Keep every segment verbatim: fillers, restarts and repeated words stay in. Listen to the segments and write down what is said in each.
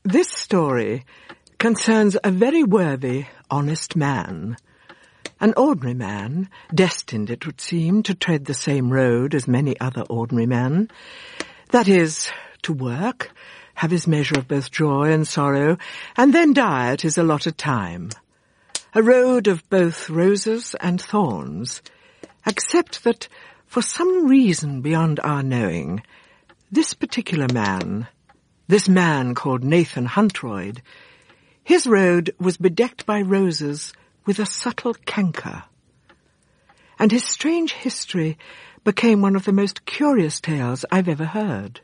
This story concerns a very worthy, honest man. An ordinary man, destined, it would seem, to tread the same road as many other ordinary men. That is, to work, have his measure of both joy and sorrow, and then die at his allotted time. A road of both roses and thorns, except that, for some reason beyond our knowing, this particular man, this man called Nathan Huntroyd, his road was bedecked by roses with a subtle canker. And his strange history became one of the most curious tales I've ever heard.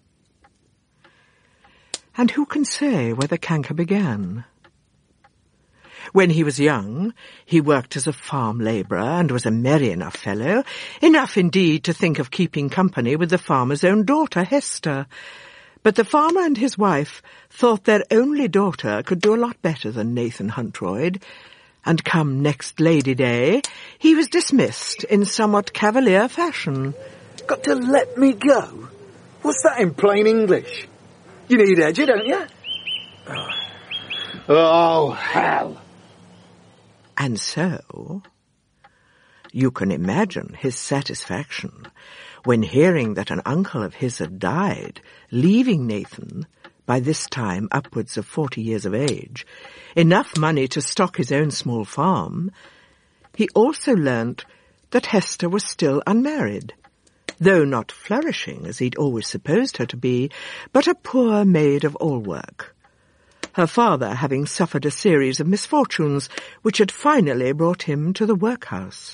And who can say where the canker began? When he was young, he worked as a farm labourer and was a merry enough fellow, enough indeed to think of keeping company with the farmer's own daughter, Hester. But the farmer and his wife thought their only daughter could do a lot better than Nathan Huntroyd, and come next Lady Day, he was dismissed in somewhat cavalier fashion. Got to let me go? What's that in plain English? You need edger, don't you? Oh, oh hell. And so, you can imagine his satisfaction when hearing that an uncle of his had died, leaving Nathan, by this time upwards of forty years of age, enough money to stock his own small farm. He also learnt that Hester was still unmarried, though not flourishing as he'd always supposed her to be, but a poor maid of all work, her father having suffered a series of misfortunes which had finally brought him to the workhouse.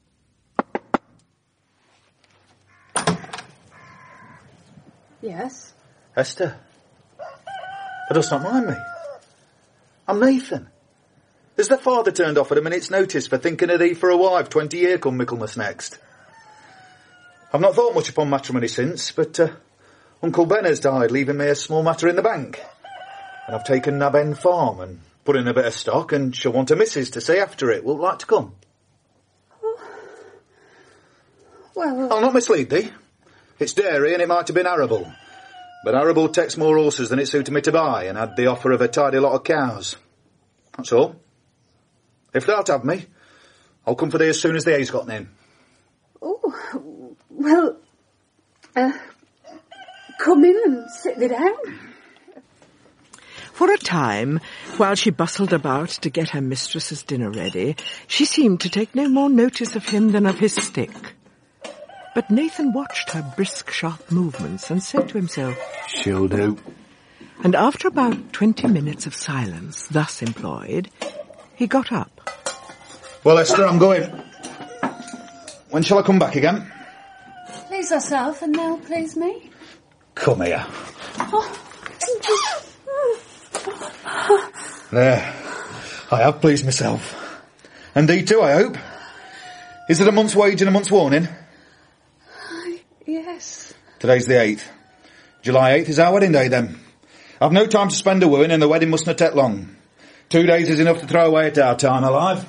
Yes? Hester, thou dost not mind me. I'm Nathan. Has the father turned off at a minute's notice for thinking of thee for a wife twenty year come Michaelmas next? I've not thought much upon matrimony since, but uh, Uncle Ben has died, leaving me a small matter in the bank. And I've taken Nab End Farm and put in a bit of stock, and she'll want a missus to see after it. Wilt like to come? Oh. Well... I'll not mislead thee. It's dairy and it might have been arable. But arable takes more horses than it suited me to buy, and had the offer of a tidy lot of cows. That's all. If thou'lt have me, I'll come for thee as soon as the hay's gotten in. Oh, well, uh, come in and sit thee down. For a time, while she bustled about to get her mistress's dinner ready, she seemed to take no more notice of him than of his stick. But Nathan watched her brisk, sharp movements and said to himself, She'll do. And after about twenty minutes of silence thus employed, he got up. Well, Esther, I'm going. When shall I come back again? Please yourself, and now please me. Come here. Oh. There. I have pleased myself. And thee too, I hope. Is it a month's wage and a month's warning? Yes. Today's the eighth. July eighth is our wedding day, then. I've no time to spend a wooing, and the wedding mustn't take long. Two days is enough to throw away at our time alive.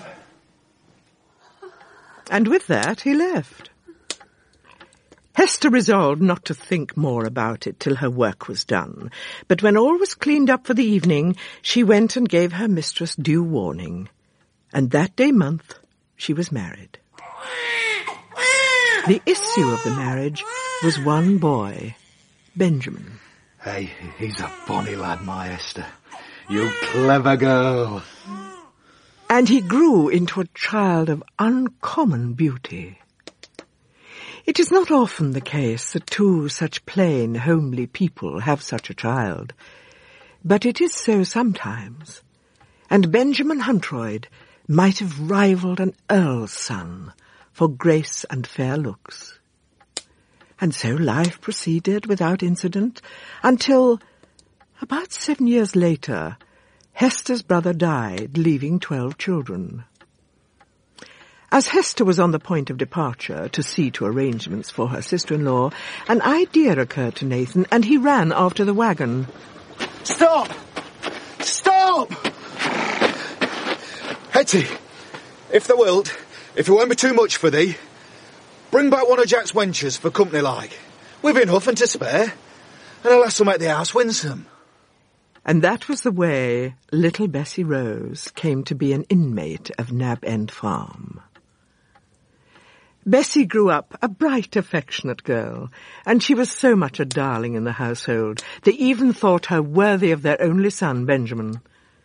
And with that he left. Hester resolved not to think more about it till her work was done, but when all was cleaned up for the evening, she went and gave her mistress due warning, and that day month she was married. The issue of the marriage was one boy, Benjamin. Hey, he's a bonny lad, my Hester. You clever girl. And he grew into a child of uncommon beauty. It is not often the case that two such plain, homely people have such a child, but it is so sometimes, and Benjamin Huntroyd might have rivalled an earl's son for grace and fair looks. And so life proceeded without incident until, about seven years later, Hester's brother died, leaving twelve children. As Hester was on the point of departure to see to arrangements for her sister-in-law, an idea occurred to Nathan, and he ran after the wagon. Stop! Stop! Hetty, if thou wilt, if it won't be too much for thee, bring back one of Jack's wenches for company like. We've enough and to spare, and a lass will make the house winsome. And that was the way little Bessie Rose came to be an inmate of Nab End Farm. Bessie grew up a bright, affectionate girl, and she was so much a darling in the household, they even thought her worthy of their only son, Benjamin.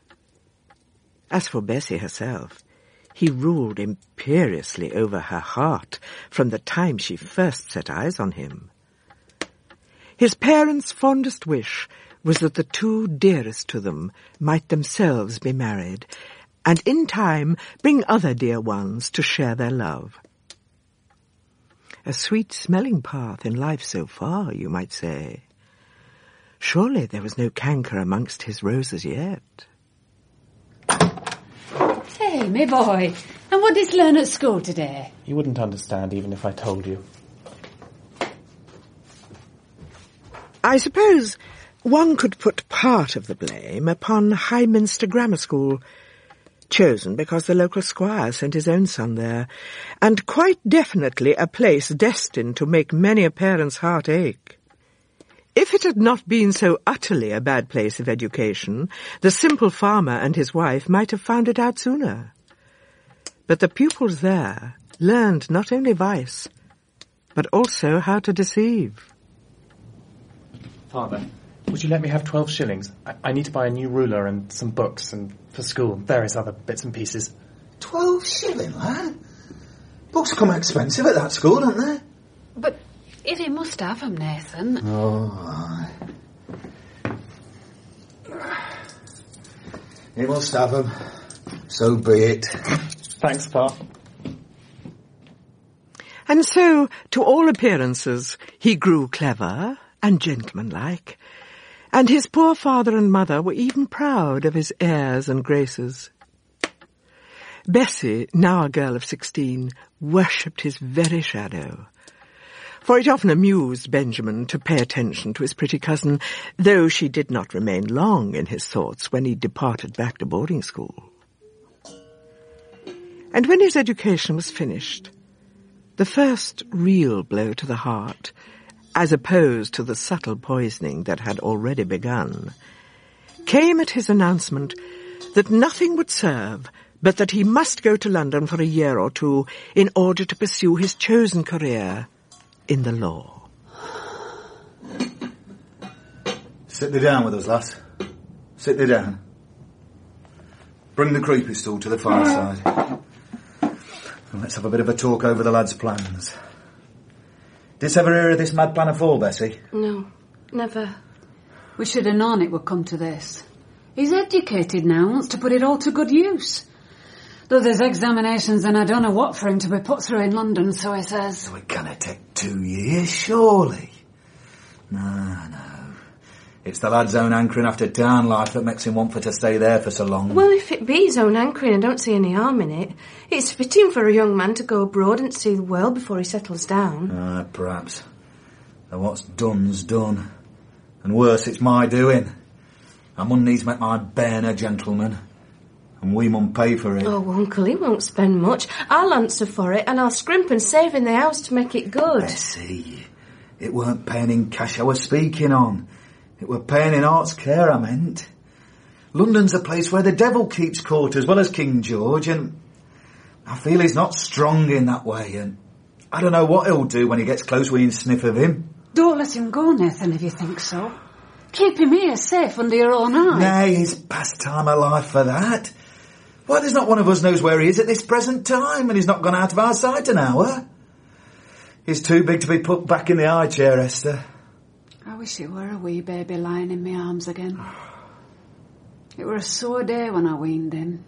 As for Bessie herself, he ruled imperiously over her heart from the time she first set eyes on him. His parents' fondest wish was that the two dearest to them might themselves be married, and in time bring other dear ones to share their love. A sweet-smelling path in life so far, you might say. Surely there was no canker amongst his roses yet. Hey, me boy, and what did you learn at school today? You wouldn't understand even if I told you. I suppose one could put part of the blame upon Highminster Grammar School, chosen because the local squire sent his own son there, and quite definitely a place destined to make many a parent's heart ache. If it had not been so utterly a bad place of education, the simple farmer and his wife might have found it out sooner. But the pupils there learned not only vice, but also how to deceive. Father, would you let me have twelve shillings? I, I need to buy a new ruler and some books and for school, various other bits and pieces. Twelve shilling, lad? Books come expensive at that school, don't they? But if he must have them, Nathan. Oh, aye. He must have them. So be it. Thanks, Pa. And so, to all appearances, he grew clever and gentlemanlike, and his poor father and mother were even proud of his airs and graces. Bessie, now a girl of sixteen, worshipped his very shadow, for it often amused Benjamin to pay attention to his pretty cousin, though she did not remain long in his thoughts when he departed back to boarding school. And when his education was finished, the first real blow to the heart, as opposed to the subtle poisoning that had already begun, came at his announcement that nothing would serve but that he must go to London for a year or two in order to pursue his chosen career in the law. Sit thee down with us, lass. Sit thee down. Bring the creepy stool to the fireside. And let's have a bit of a talk over the lad's plans. Didst ever hear of this mad plan afore, Bessie? No, never. We should have known it would come to this. He's educated now, wants to put it all to good use. Though there's examinations and I don't know what for him to be put through in London, so he says. So it can't take two years, surely? No, no. It's the lad's own hankering after town life that makes him want for to stay there for so long. Well, if it be his own hankering, I don't see any harm in it. It's fitting for a young man to go abroad and see the world before he settles down. Ah, perhaps. And what's done's done. And worse, it's my doing. I mun needs make my bairn a gentleman. And we mun pay for it. Oh, Uncle, he won't spend much. I'll answer for it, and I'll scrimp and save in the house to make it good. Bessie, it weren't paying in cash I was speaking on. It were paying in art's care, I meant. London's a place where the devil keeps court as well as King George, and I feel he's not strong in that way, and I don't know what he'll do when he gets close within sniff of him. Don't let him go, Nathan, if you think so. Keep him here safe under your own eye. Nay, he's past time of life for that. Why, there's not one of us knows where he is at this present time, and he's not gone out of our sight an hour. He's too big to be put back in the high chair, Esther. I wish it were a wee baby lying in my arms again. It were a sore day when I weaned him.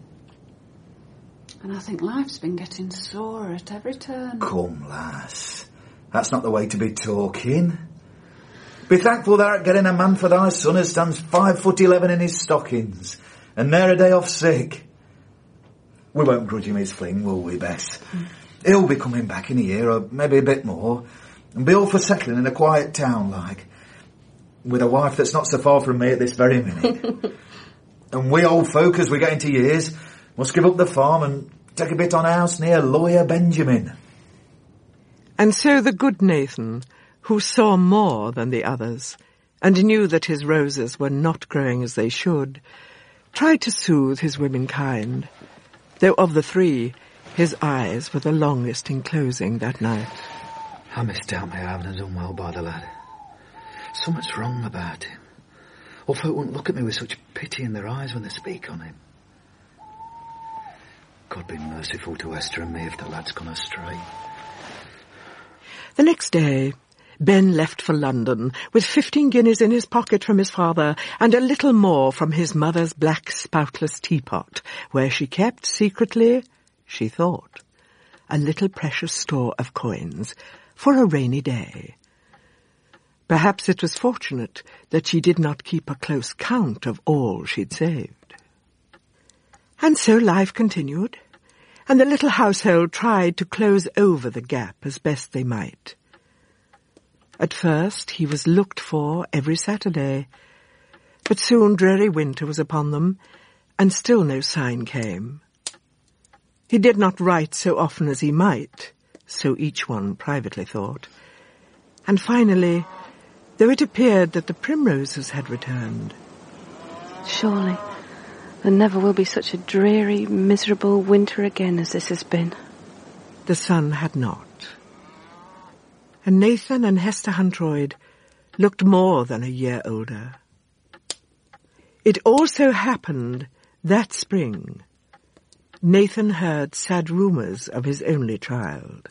And I think life's been getting sore at every turn. Come, lass. That's not the way to be talking. Be thankful thou art getting a man for thy son as stands five foot eleven in his stockings, and ne'er a day off sick. We won't grudge him his fling, will we, Bess? Mm. He'll be coming back in a year, or maybe a bit more, and be all for settling in a quiet town, like, with a wife that's not so far from me at this very minute. And we old folk, as we get into years, must give up the farm and take a bit on a house near Lawyer Benjamin. And so the good Nathan, who saw more than the others, and knew that his roses were not growing as they should, tried to soothe his womenkind, though of the three, his eyes were the longest in closing that night. I misdoubt me I haven't done well by the lad. So much wrong about him. Or folk won't look at me with such pity in their eyes when they speak on him. God be merciful to Esther and me if the lad's gone astray. The next day, Ben left for London with fifteen guineas in his pocket from his father and a little more from his mother's black spoutless teapot, where she kept secretly, she thought, a little precious store of coins for a rainy day. Perhaps it was fortunate that she did not keep a close count of all she'd saved. And so life continued, and the little household tried to close over the gap as best they might. At first he was looked for every Saturday, but soon dreary winter was upon them, and still no sign came. He did not write so often as he might, so each one privately thought, and finally, though it appeared that the primroses had returned. Surely there never will be such a dreary, miserable winter again as this has been. The sun had not. And Nathan and Hester Huntroyd looked more than a year older. It also happened that spring Nathan heard sad rumours of his only child.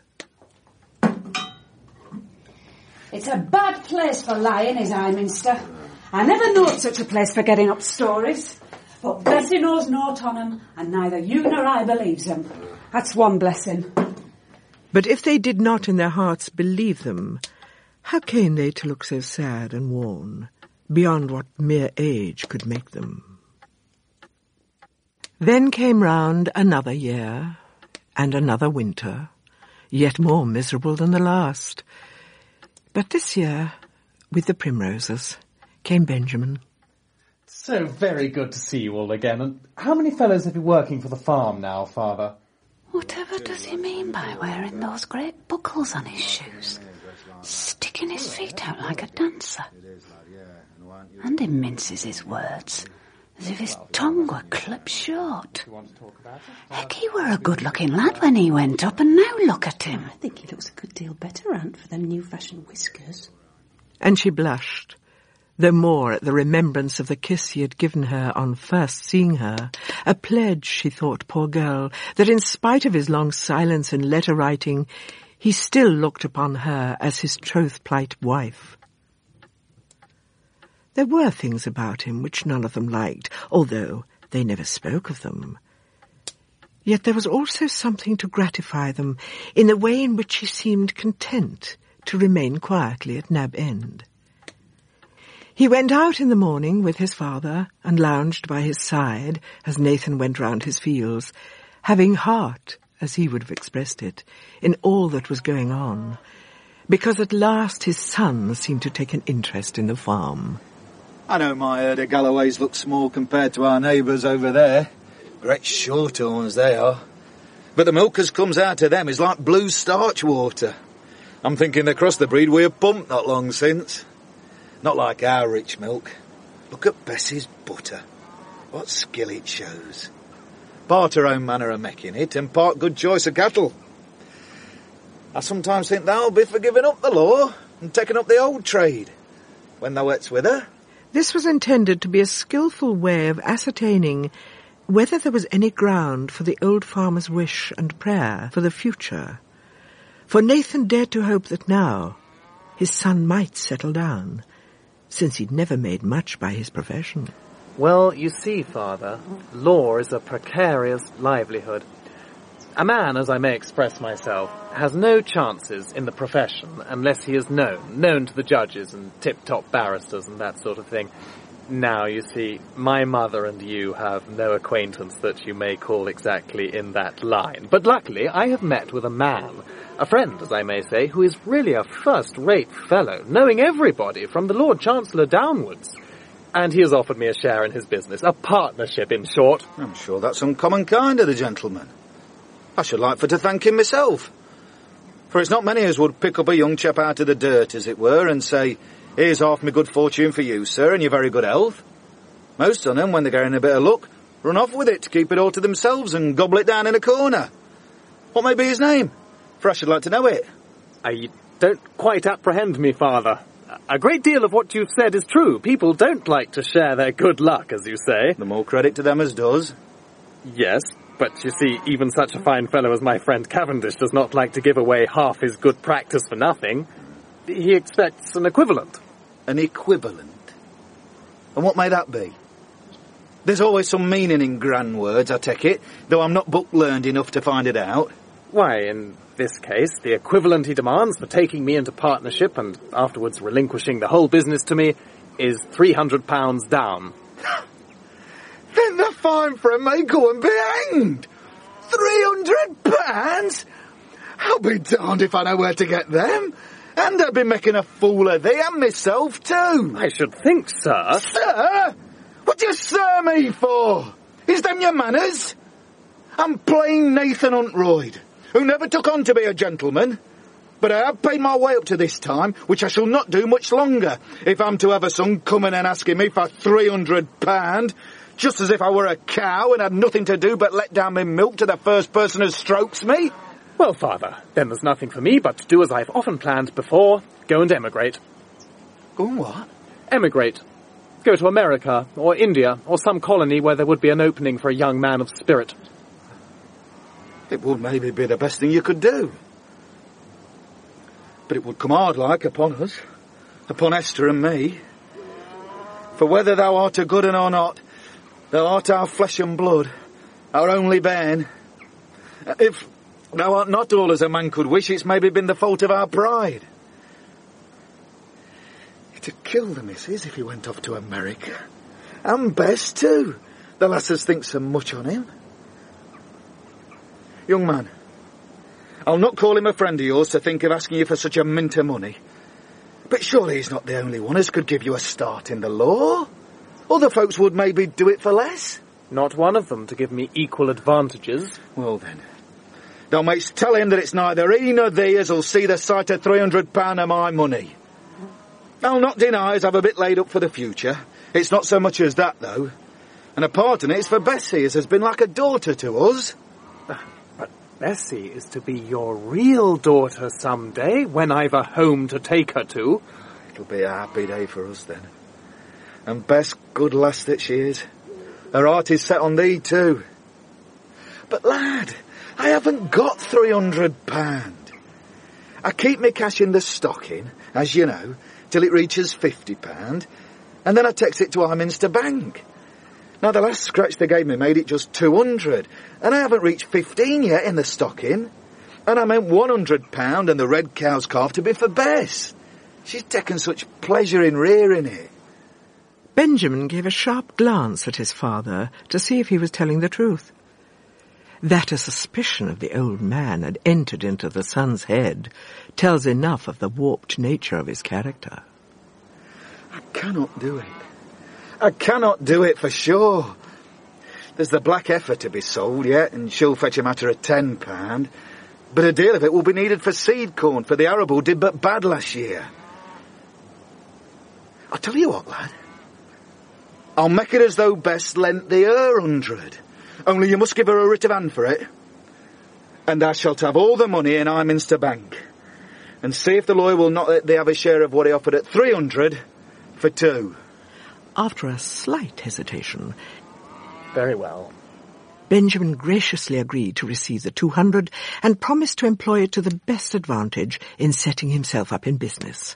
It's a bad place for lying, is Iminster. I never knowed such a place for getting up stories. But Bessie knows naught on 'em, and neither you nor I believes 'em. That's one blessing. But if they did not in their hearts believe them, how came they to look so sad and worn, beyond what mere age could make them? Then came round another year, and another winter, yet more miserable than the last. But this year, with the primroses, came Benjamin. So very good to see you all again. And how many fellows have you working for the farm now, Father? Whatever does he mean by wearing those great buckles on his shoes? Sticking his feet out like a dancer. And he minces his words, as if his tongue were clipped short. Heck, he were a good-looking lad when he went up, and now look at him. I think he looks a good deal better, Aunt, for them new-fashioned whiskers. And she blushed, though more at the remembrance of the kiss he had given her on first seeing her, a pledge, she thought, poor girl, that in spite of his long silence and letter-writing, he still looked upon her as his troth-plight wife. There were things about him which none of them liked, although they never spoke of them. Yet there was also something to gratify them in the way in which he seemed content to remain quietly at Nab End. He went out in the morning with his father and lounged by his side as Nathan went round his fields, having heart, as he would have expressed it, in all that was going on, because at last his son seemed to take an interest in the farm. I know my herd of Galloways look small compared to our neighbours over there. Great shorthorns they are. But the milk as comes out of them is like blue starch water. I'm thinking they crossed the breed we have pumped not long since. Not like our rich milk. Look at Bessie's butter. What skill it shows. Part her own manner of making it, and part good choice of cattle. I sometimes think they'll be for giving up the law and taking up the old trade, when thou wet's with her. This was intended to be a skilful way of ascertaining whether there was any ground for the old farmer's wish and prayer for the future. For Nathan dared to hope that now his son might settle down, since he'd never made much by his profession. Well, you see, Father, law is a precarious livelihood. A man, as I may express myself, has no chances in the profession unless he is known, known to the judges and tip-top barristers and that sort of thing. Now, you see, my mother and you have no acquaintance that you may call exactly in that line. But luckily, I have met with a man, a friend, as I may say, who is really a first-rate fellow, knowing everybody from the Lord Chancellor downwards. And he has offered me a share in his business, a partnership, in short. I'm sure that's uncommon kind of the gentleman. I should like for to thank him myself. For it's not many as would pick up a young chap out of the dirt, as it were, and say, Here's half my good fortune for you, sir, and your very good health. Most on 'em, when they're getting a bit of luck, run off with it to keep it all to themselves and gobble it down in a corner. What may be his name? For I should like to know it. I don't quite apprehend me, Father. A great deal of what you've said is true. People don't like to share their good luck, as you say. The more credit to them as does. Yes, but you see, even such a fine fellow as my friend Cavendish does not like to give away half his good practice for nothing. He expects an equivalent. An equivalent? And what may that be? There's always some meaning in grand words, I take it, though I'm not book-learned enough to find it out. Why, in this case, the equivalent he demands for taking me into partnership and afterwards relinquishing the whole business to me is three hundred pounds down. Then the fine friend may go and be hanged. Three hundred pounds? I'll be darned if I know where to get them. And I've been making a fool of thee and myself too. I should think, sir. Sir? What do you sir me for? Is them your manners? I'm plain Nathan Huntroyd, who never took on to be a gentleman. But I have paid my way up to this time, which I shall not do much longer, if I'm to have a son coming and asking me for three hundred pounds, just as if I were a cow and had nothing to do but let down my milk to the first person who strokes me. Well, Father, then there's nothing for me but to do as I've often planned before, go and emigrate. Go and what? Emigrate. Go to America, or India, or some colony where there would be an opening for a young man of spirit. It would maybe be the best thing you could do. But it would come hard like upon us, upon Esther and me. For whether thou art a good un or not, thou art our flesh and blood, our only bairn. If thou art not all as a man could wish, it's maybe been the fault of our pride. It'd kill the missus if he went off to America. And Bess too. The lasses think so much on him. Young man, I'll not call him a friend of yours to think of asking you for such a mint of money. But surely he's not the only one as could give you a start in the law. Other folks would maybe do it for less. Not one of them to give me equal advantages. Well then, thou mayst tell him that it's neither he nor thee as'll see the sight of three hundred pounds of my money. I'll not deny as I've a bit laid up for the future. It's not so much as that, though. And a part in it's for Bessie, as has been like a daughter to us. But Bessie is to be your real daughter some day, when I've a home to take her to. It'll be a happy day for us, then. And Bess, good lass that she is. Her heart is set on thee, too. But, lad, I haven't got three hundred pounds. I keep me cash in the stocking, as you know, till it reaches fifty pounds, and then I takes it to Hyminster Bank. Now, the last scratch they gave me made it just two hundred, and I haven't reached fifteen yet in the stocking. And I meant one hundred pounds and the red cow's calf to be for Bess. She's taken such pleasure in rearing it. Benjamin gave a sharp glance at his father to see if he was telling the truth. That a suspicion of the old man had entered into the son's head tells enough of the warped nature of his character. I cannot do it. I cannot do it for sure. There's the black heifer to be sold yet, and she'll fetch a matter of ten pound. But a deal of it will be needed for seed corn, for the arable did but bad last year. I'll tell you what, lad. I'll make it as though Bess lent thee her hundred. Only you must give her a writ of hand for it. And thou shalt have all the money in Hyminster Bank. And see if the lawyer will not let thee have a share of what he offered at three hundred for two. After a slight hesitation, Very well. Benjamin graciously agreed to receive the two hundred and promised to employ it to the best advantage in setting himself up in business.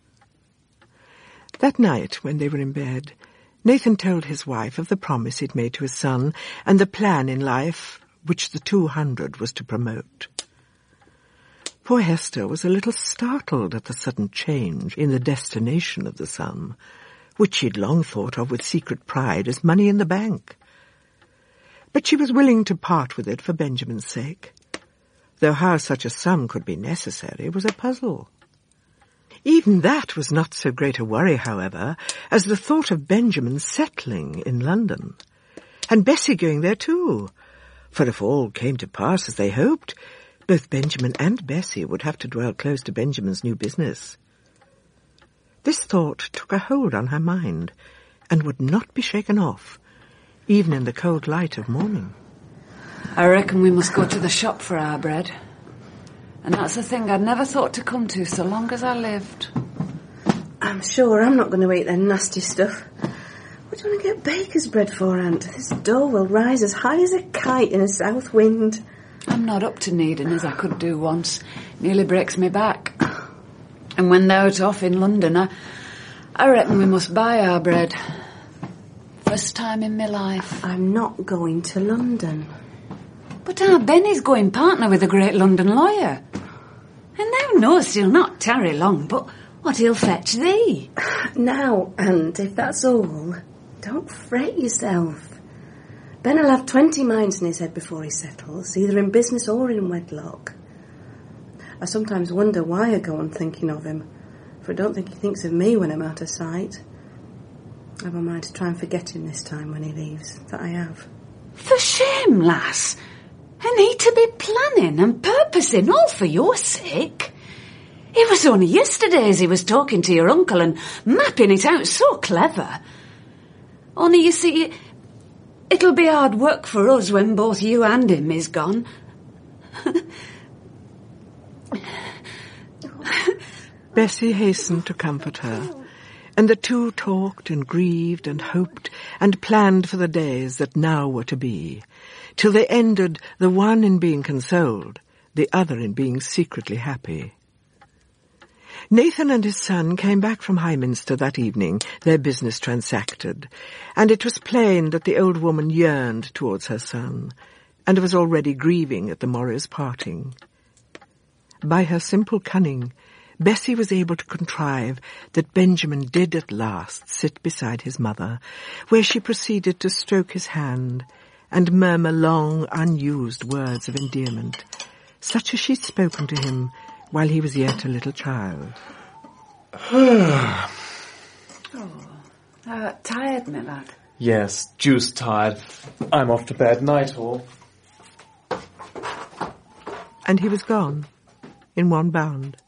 That night, when they were in bed, Nathan told his wife of the promise he'd made to his son and the plan in life which the two hundred was to promote. Poor Hester was a little startled at the sudden change in the destination of the sum, which she'd long thought of with secret pride as money in the bank. But she was willing to part with it for Benjamin's sake, though how such a sum could be necessary was a puzzle. Even that was not so great a worry, however, as the thought of Benjamin settling in London, and Bessie going there too, for if all came to pass as they hoped, both Benjamin and Bessie would have to dwell close to Benjamin's new business. This thought took a hold on her mind and would not be shaken off, even in the cold light of morning. I reckon we must go to the shop for our bread. And that's a thing I'd never thought to come to so long as I lived. I'm sure I'm not going to eat their nasty stuff. What do you want to get baker's bread for, Aunt? This dough will rise as high as a kite in a south wind. I'm not up to kneading as I could do once. Nearly breaks me back. And when they're out off in London, I, I reckon we must buy our bread. First time in my life. I'm not going to London. But our Benny's going partner with a great London lawyer. And thou knowest he'll not tarry long, but what he'll fetch thee. Now, Aunt, if that's all, don't fret yourself. Ben will have twenty minds in his head before he settles, either in business or in wedlock. I sometimes wonder why I go on thinking of him, for I don't think he thinks of me when I'm out of sight. I've a mind to try and forget him this time when he leaves, that I have. For shame, lass. I need to be planning and purposing all for your sake. It was only yesterday as he was talking to your uncle and mapping it out so clever. Only, you see, it'll be hard work for us when both you and him is gone. Bessie hastened to comfort her, and the two talked and grieved and hoped and planned for the days that now were to be, till they ended, the one in being consoled, the other in being secretly happy. Nathan and his son came back from Highminster that evening, their business transacted, and it was plain that the old woman yearned towards her son, and was already grieving at the morrow's parting. By her simple cunning, Bessie was able to contrive that Benjamin did at last sit beside his mother, where she proceeded to stroke his hand and murmur long, unused words of endearment, such as she'd spoken to him while he was yet a little child. Oh, uh, tired, my lad? Yes, deuced tired. I'm off to bed. Night all. And he was gone, in one bound.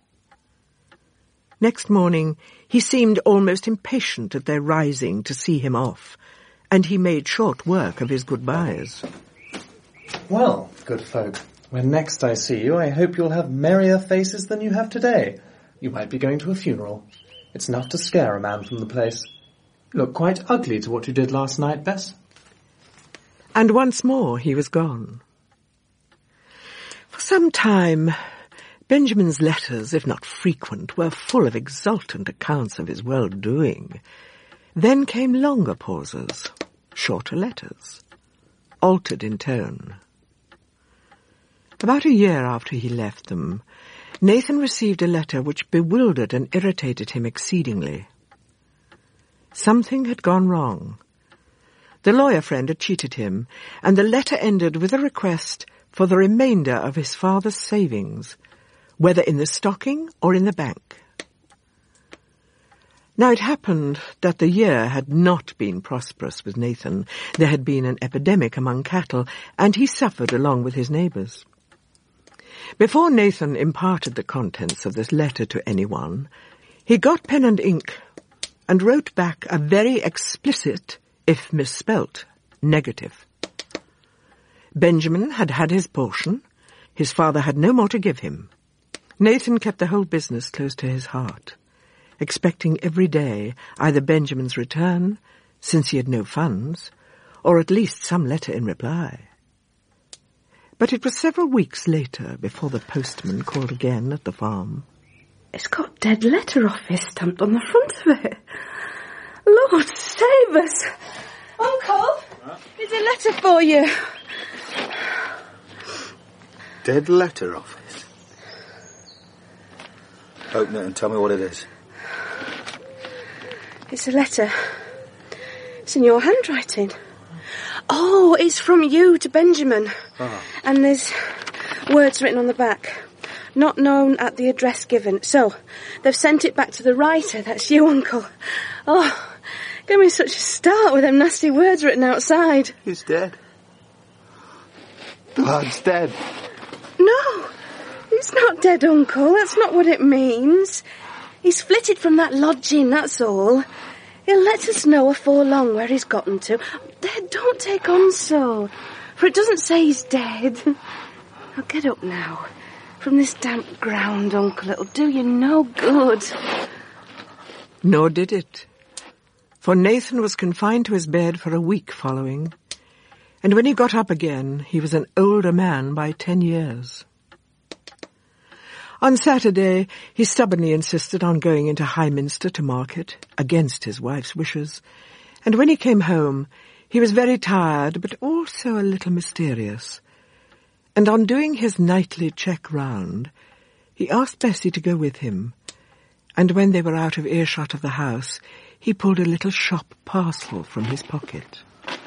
Next morning, he seemed almost impatient at their rising to see him off, and he made short work of his goodbyes. Well, good folk, when next I see you, I hope you'll have merrier faces than you have today. You might be going to a funeral. It's enough to scare a man from the place. You look quite ugly to what you did last night, Bess. And once more he was gone. For some time, Benjamin's letters, if not frequent, were full of exultant accounts of his well-doing. Then came longer pauses, shorter letters, altered in tone. About a year after he left them, Nathan received a letter which bewildered and irritated him exceedingly. Something had gone wrong. The lawyer friend had cheated him, and the letter ended with a request for the remainder of his father's savings, whether in the stocking or in the bank. Now it happened that the year had not been prosperous with Nathan. There had been an epidemic among cattle, and he suffered along with his neighbours. Before Nathan imparted the contents of this letter to anyone, he got pen and ink and wrote back a very explicit, if misspelt, negative. Benjamin had had his portion. His father had no more to give him. Nathan kept the whole business close to his heart, expecting every day either Benjamin's return, since he had no funds, or at least some letter in reply. But it was several weeks later before the postman called again at the farm. It's got dead letter office stamped on the front of it. Lord save us! Uncle, huh? There's a letter for you. Dead letter office? Open it and tell me what it is. It's a letter. It's in your handwriting. Oh, it's from you to Benjamin. Oh. And there's words written on the back. Not known at the address given. So, they've sent it back to the writer. That's you, Uncle. Oh, gave me such a start with them nasty words written outside. He's dead. The lad's dead. No, he's not dead, Uncle. That's not what it means. He's flitted from that lodging, that's all. He'll let us know afore long where he's gotten to. There, don't take on so, for it doesn't say he's dead. Now get up now. From this damp ground, Uncle, it'll do you no good. Nor did it, for Nathan was confined to his bed for a week following, and when he got up again, he was an older man by ten years. On Saturday, he stubbornly insisted on going into Highminster to market, against his wife's wishes, and when he came home, he was very tired, but also a little mysterious. And on doing his nightly check round, he asked Bessie to go with him, and when they were out of earshot of the house, he pulled a little shop parcel from his pocket.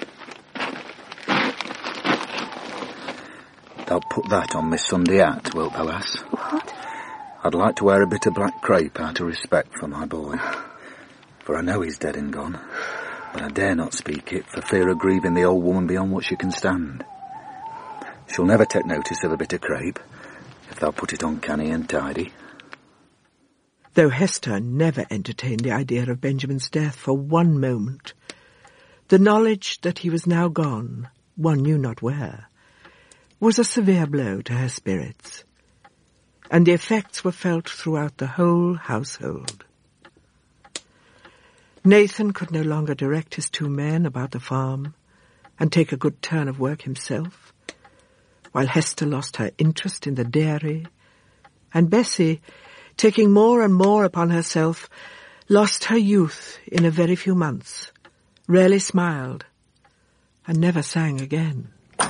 They'll put that on my Sunday hat, wilt thou, lass? What? I'd like to wear a bit of black crape out of respect for my boy. For I know he's dead and gone, but I dare not speak it for fear of grieving the old woman beyond what she can stand. She'll never take notice of a bit of crape, if thou put it on canny and tidy. Though Hester never entertained the idea of Benjamin's death for one moment, the knowledge that he was now gone, one knew not where, was a severe blow to her spirits, and the effects were felt throughout the whole household. Nathan could no longer direct his two men about the farm and take a good turn of work himself, while Hester lost her interest in the dairy, and Bessie, taking more and more upon herself, lost her youth in a very few months, rarely smiled, and never sang again.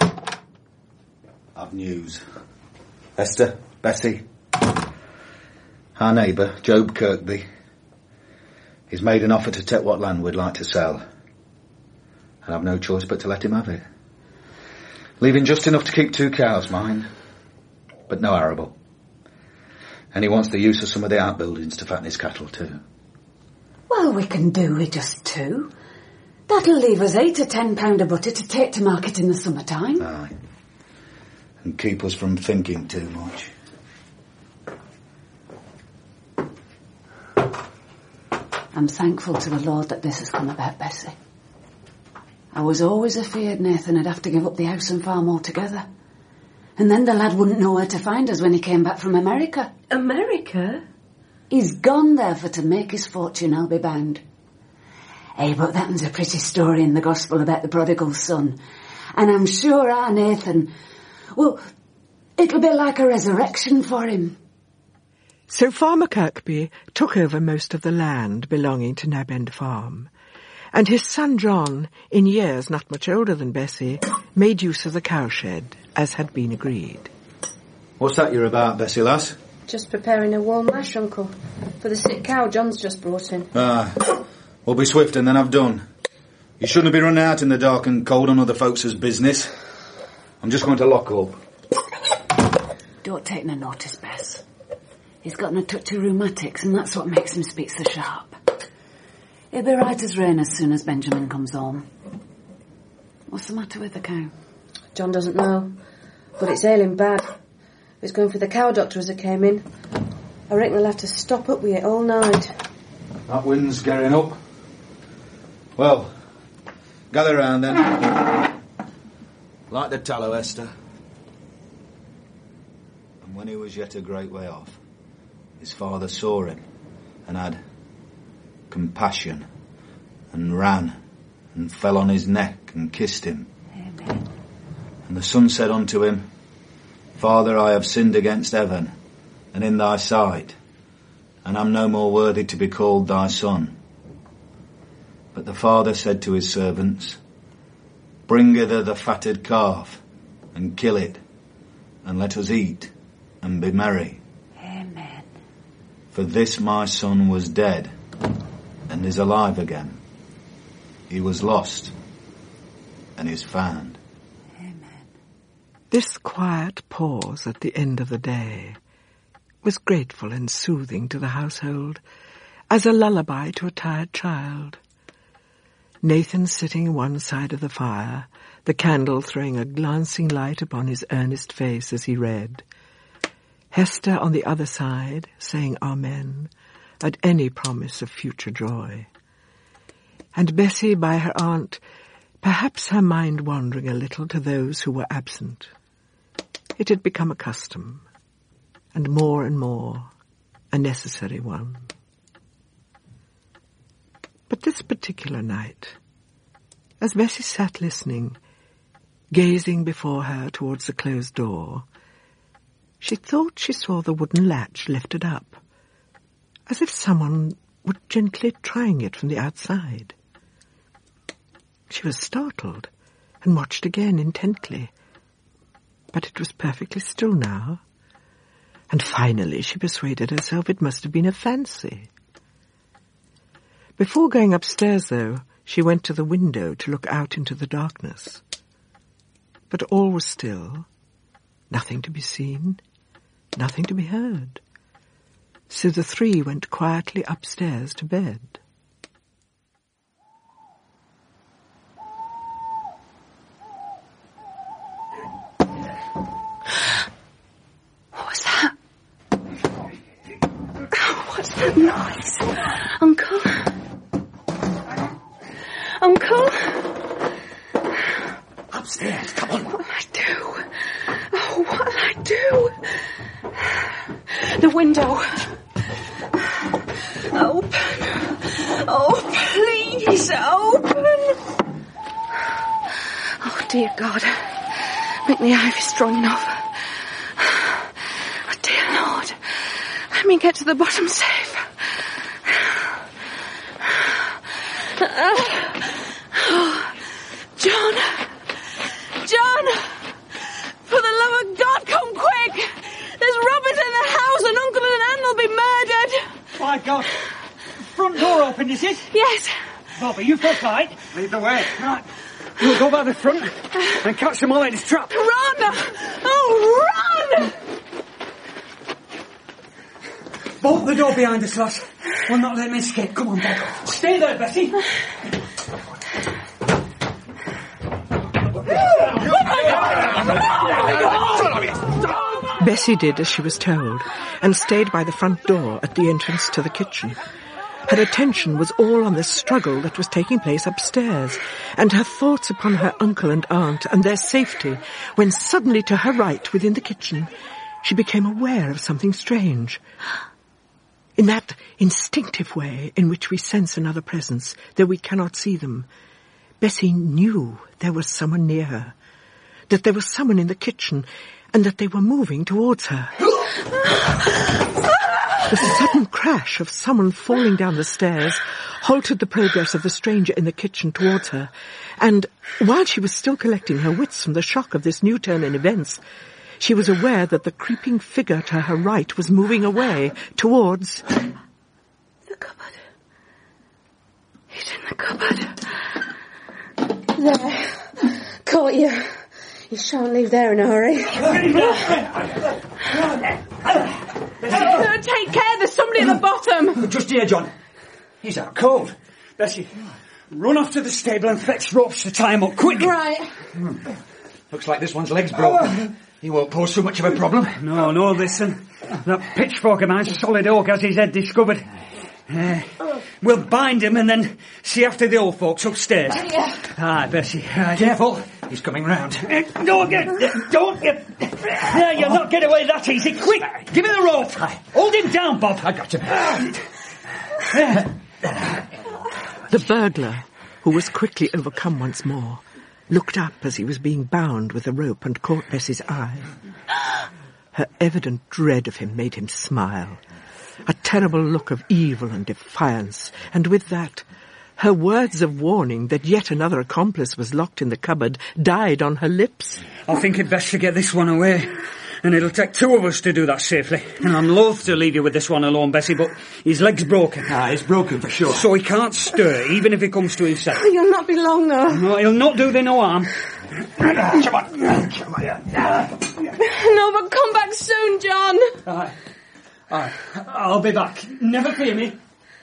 I've news. Hester, Bessie, our neighbour, Job Kirkby, he's made an offer to take what land we'd like to sell, and I've no choice but to let him have it. Leaving just enough to keep two cows, mind, but no arable. And he wants the use of some of the outbuildings to fatten his cattle too. Well, we can do with just two. That'll leave us eight or ten pound of butter to take to market in the summertime. Aye. And keep us from thinking too much. I'm thankful to the Lord that this has come about, Bessie. I was always afeard Nathan would have to give up the house and farm altogether. And then the lad wouldn't know where to find us when he came back from America. America? He's gone there for to make his fortune, I'll be bound. Eh, but that's a pretty story in the gospel about the prodigal son. And I'm sure our Nathan, well, it'll be like a resurrection for him. So Farmer Kirkby took over most of the land belonging to Nab End Farm, and his son John, in years not much older than Bessie, made use of the cowshed, as had been agreed. What's that you're about, Bessie, lass? Just preparing a warm mash, Uncle, for the sick cow John's just brought in. Ah, we'll be swift and then I've done. You shouldn't be running out in the dark and cold on other folks' business. I'm just going to lock up. Don't take no notice, Bess. He's got a touch of rheumatics, and that's what makes him speak so sharp. He'll be right as rain as soon as Benjamin comes home. What's the matter with the cow? John doesn't know, but it's ailing bad. He's going for the cow doctor as it came in. I reckon he'll have to stop up with it all night. That wind's getting up. Well, gather round then. Light the tallow, Hester. And when he was yet a great way off, his father saw him and had compassion and ran and fell on his neck and kissed him. Amen. And the son said unto him, Father, I have sinned against heaven and in thy sight, and am no more worthy to be called thy son. But the father said to his servants, Bring hither the fatted calf and kill it, and let us eat and be merry. Amen. For this my son was dead and is alive again. He was lost and is found. This quiet pause at the end of the day was grateful and soothing to the household, as a lullaby to a tired child. Nathan sitting one side of the fire, the candle throwing a glancing light upon his earnest face as he read. Hester on the other side, saying Amen, at any promise of future joy. And Bessie, by her aunt, perhaps her mind wandering a little to those who were absent. It had become a custom, and more and more a necessary one. But this particular night, as Bessie sat listening, gazing before her towards the closed door, she thought she saw the wooden latch lifted up, as if someone were gently trying it from the outside. She was startled and watched again intently, but it was perfectly still now, and finally she persuaded herself it must have been a fancy. Before going upstairs, though, she went to the window to look out into the darkness. But all was still, nothing to be seen, nothing to be heard. So the three went quietly upstairs to bed. What was that? What's that noise? Uncle? Uncle? Upstairs, come on. What'll I do? Oh, what'll I do? The window. Open. Oh, please, open. Oh, dear God. Make the ivy strong enough. Oh, dear Lord. Let me get to the bottom safe. Oh, John. John. For the love of God, come quick. There's robbers in the house and Uncle and Anne will be murdered. My God. Front door open, is it? Yes. Bobby, you go tight. Lead the way. Right. We'll go by the front and catch them all in his trap. Run! Oh, run! Bolt the door behind us, lass. We'll not let him escape. Come on, Bob. Stay there, Bessie. Bessie did as she was told, and stayed by the front door at the entrance to the kitchen. Her attention was all on the struggle that was taking place upstairs, and her thoughts upon her uncle and aunt and their safety, when suddenly to her right, within the kitchen, she became aware of something strange. In that instinctive way in which we sense another presence, though we cannot see them, Bessie knew there was someone near her, that there was someone in the kitchen, and that they were moving towards her. The sudden crash of someone falling down the stairs halted the progress of the stranger in the kitchen towards her, and while she was still collecting her wits from the shock of this new turn in events, she was aware that the creeping figure to her right was moving away towards... The cupboard. He's in the cupboard. There. Caught you. You shan't leave there in a hurry. Take care, there's somebody at the bottom. Just here, John. He's out cold. Bessie, run off to the stable and fetch ropes to tie him up, quick. Right. Hmm. Looks like this one's leg's broken. He won't pose too much of a problem. No, no, listen. That pitchfork of mine's solid oak, as his head discovered. Uh, we'll bind him and then see after the old folks upstairs. Yeah. Aye, Bessie. Aye, careful. He's coming round. Uh, don't get... Uh, don't get... Uh, you'll not get away that easy. Quick, give me the rope. Aye. Hold him down, Bob. I got him. The burglar, who was quickly overcome once more, looked up as he was being bound with a rope and caught Bessie's eye. Her evident dread of him made him smile. A terrible look of evil and defiance, and with that, her words of warning that yet another accomplice was locked in the cupboard died on her lips. I think it best to get this one away, and it'll take two of us to do that safely. And I'm loath to leave you with this one alone, Bessie, but his leg's broken. Ah, he's broken for sure. So he can't stir, even if he comes to himself. Oh, you'll not be long, though. No, he'll not do thee no harm. Come on. Come on. No, but come back soon, John. Aye. Aye. I'll be back. Never fear me.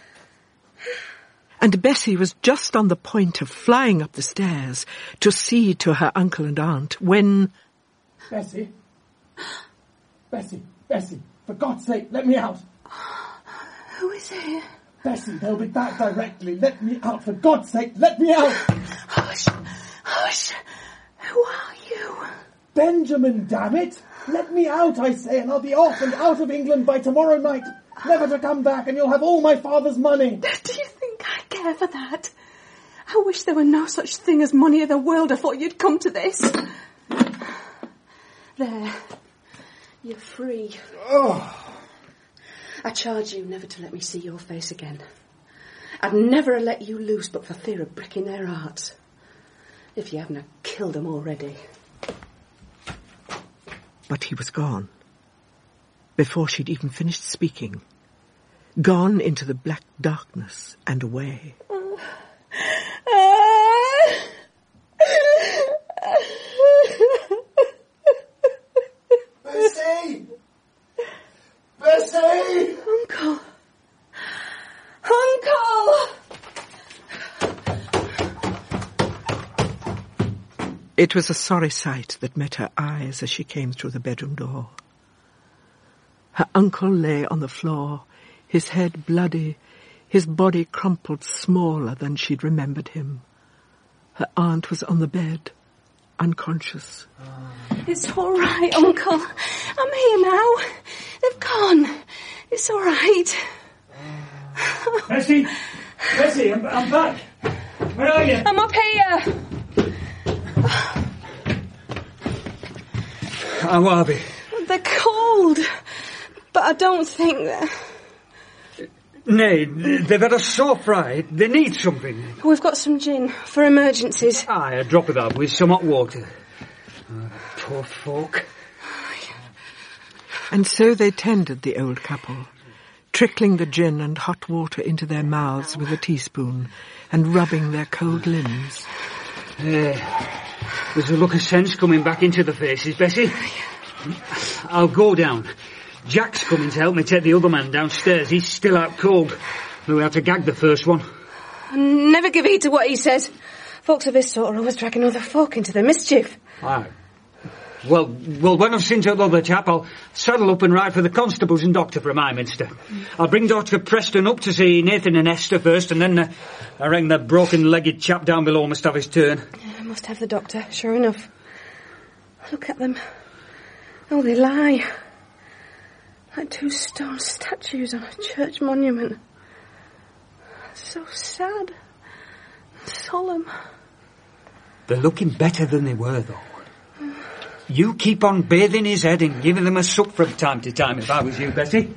And Bessie was just on the point of flying up the stairs to see to her uncle and aunt when... Bessie? Bessie, Bessie, for God's sake, let me out. Who is it? Bessie, they'll be back directly. Let me out, for God's sake, let me out! Hush! Hush! Who are you? Benjamin, damn it! Let me out, I say, and I'll be off and out of England by tomorrow night. Never to come back, and you'll have all my father's money. Do you think I care for that? I wish there were no such thing as money in the world. I thought you'd come to this. There. You're free. Oh. I charge you never to let me see your face again. I'd never have let you loose but for fear of breaking their hearts. If you haven't killed them already. But he was gone. Before she'd even finished speaking. Gone into the black darkness and away. Bessie! Bessie! Uncle! Uncle! It was a sorry sight that met her eyes as she came through the bedroom door. Her uncle lay on the floor, his head bloody, his body crumpled smaller than she'd remembered him. Her aunt was on the bed, unconscious. It's all right, Uncle. I'm here now. They've gone. It's all right. Bessie! Bessie, I'm, I'm back. Where are you? I'm up here. How are they? They're cold. But I don't think that... Nay, they've had a sore fright. They need something. We've got some gin for emergencies. Aye, a drop of that with some hot water. Oh, poor folk. And so they tended the old couple, trickling the gin and hot water into their mouths with a teaspoon and rubbing their cold limbs. Uh, there's a look of sense coming back into the faces, Bessie. I'll go down. Jack's coming to help me take the other man downstairs. He's still out cold. We have to gag the first one. Never give heed to what he says. Folks of his sort are always dragging other folk into the mischief. Aye. Well, well, when I've seen to the other chap, I'll saddle up and ride for the constables and doctor from Highminster. I'll bring Doctor Preston up to see Nathan and Esther first, and then uh, I reckon that broken-legged chap down below must have his turn. Yeah, I must have the doctor, sure enough. Look at them. Oh, they lie. Like two stone statues on a church monument. So sad. Solemn. They're looking better than they were, though. You keep on bathing his head and giving them a sup from time to time, if I was you, Bessie.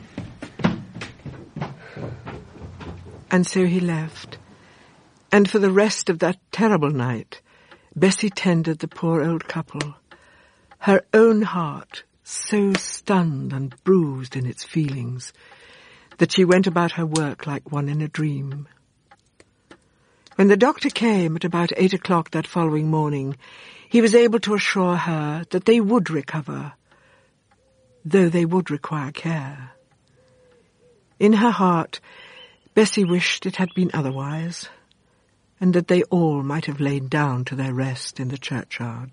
And so he left. And for the rest of that terrible night, Bessie tended the poor old couple. Her own heart so stunned and bruised in its feelings that she went about her work like one in a dream. When the doctor came at about eight o'clock that following morning, he was able to assure her that they would recover, though they would require care. In her heart, Bessie wished it had been otherwise, and that they all might have lain down to their rest in the churchyard.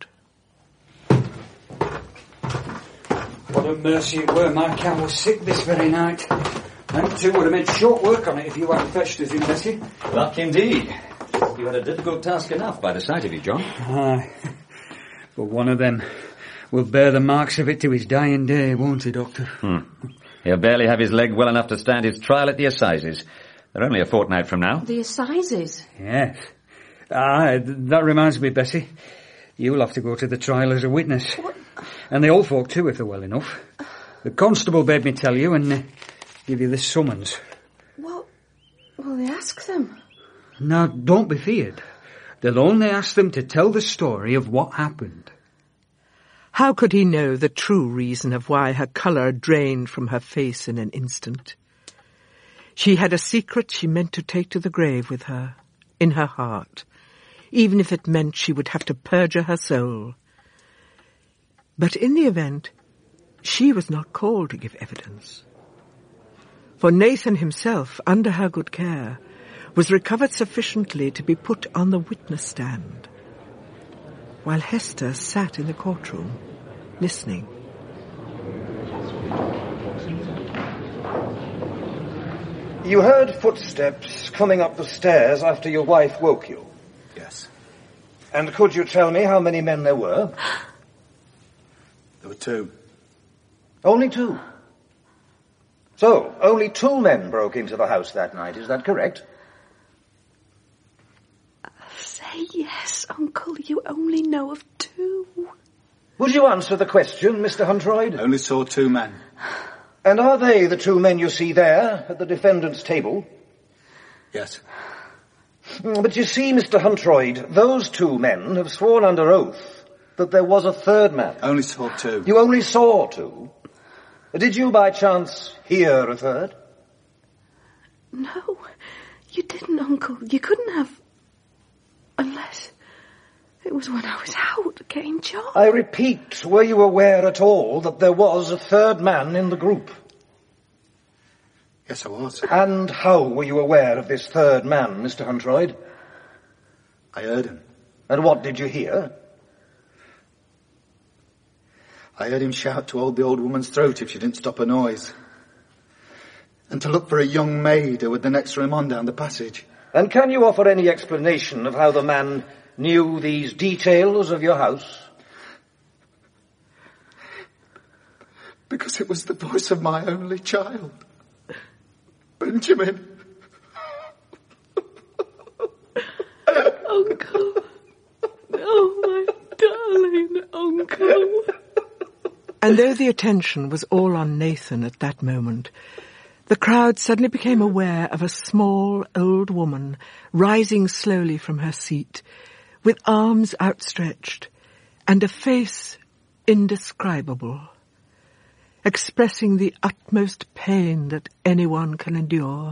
What a mercy it were my cow was sick this very night. Them two would have made short work on it if you hadn't fetched us in, Bessie. Luck indeed. You had a difficult task enough by the sight of you, John. Aye. But one of them will bear the marks of it to his dying day, won't he, Doctor? Hmm. He'll barely have his leg well enough to stand his trial at the assizes. They're only a fortnight from now. The assizes? Yes. Ah, that reminds me, Bessie. You'll have to go to the trial as a witness. What? And the old folk, too, if they're well enough. The constable bade me tell you and uh, give you the summons. What will they ask them? Now, don't be feared. They'll only ask them to tell the story of what happened. How could he know the true reason of why her colour drained from her face in an instant? She had a secret she meant to take to the grave with her, in her heart, even if it meant she would have to perjure her soul. But in the event, she was not called to give evidence. For Nathan himself, under her good care, was recovered sufficiently to be put on the witness stand, while Hester sat in the courtroom, listening. You heard footsteps coming up the stairs after your wife woke you? Yes. And could you tell me how many men there were? There were two. Only two? So, only two men broke into the house that night, is that correct? Say yes, Uncle. You only know of two. Would you answer the question, Mister Huntroyd? I only saw two men. And are they the two men you see there, at the defendant's table? Yes. But you see, Mister Huntroyd, those two men have sworn under oath that there was a third man. I only saw two. You only saw two? Did you, by chance, hear a third? No, you didn't, Uncle. You couldn't have... Unless... It was when I was out getting jobs. I repeat, were you aware at all that there was a third man in the group? Yes, I was. And how were you aware of this third man, Mister Huntroyd? I heard him. And what did you hear? I heard him shout to hold the old woman's throat if she didn't stop her noise. And to look for a young maid who was the next room on down the passage. And can you offer any explanation of how the man knew these details of your house? Because it was the voice of my only child, Benjamin. Uncle. Oh, my darling uncle. And though the attention was all on Nathan at that moment, the crowd suddenly became aware of a small old woman rising slowly from her seat, with arms outstretched and a face indescribable, expressing the utmost pain that anyone can endure.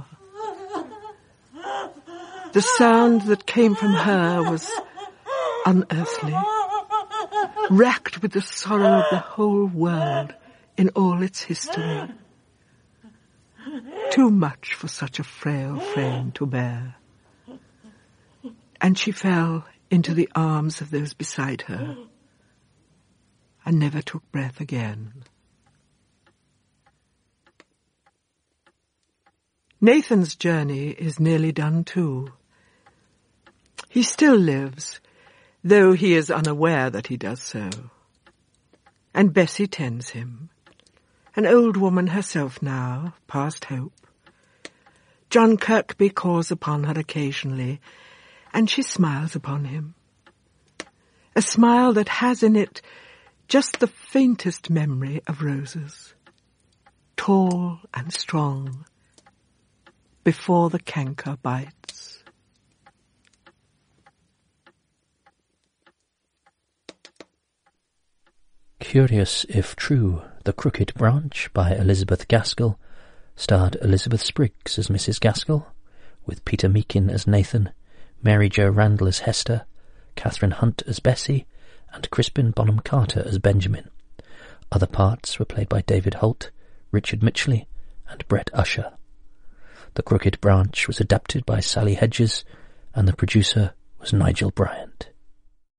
The sound that came from her was unearthly, racked with the sorrow of the whole world in all its history. Too much for such a frail frame to bear. And she fell into the arms of those beside her and never took breath again. Nathan's journey is nearly done too. He still lives, though he is unaware that he does so. And Bessie tends him, an old woman herself now, past hope. John Kirkby calls upon her occasionally, and she smiles upon him. A smile that has in it just the faintest memory of roses, tall and strong, before the canker bites. Curious If True, The Crooked Branch by Elizabeth Gaskell starred Elizabeth Spriggs as Missus Gaskell, with Peter Meakin as Nathan, Mary Jo Randall as Hester, Catherine Hunt as Bessie, and Crispin Bonham Carter as Benjamin. Other parts were played by David Holt, Richard Mitchley, and Brett Usher. The Crooked Branch was adapted by Sally Hedges, and the producer was Nigel Bryant.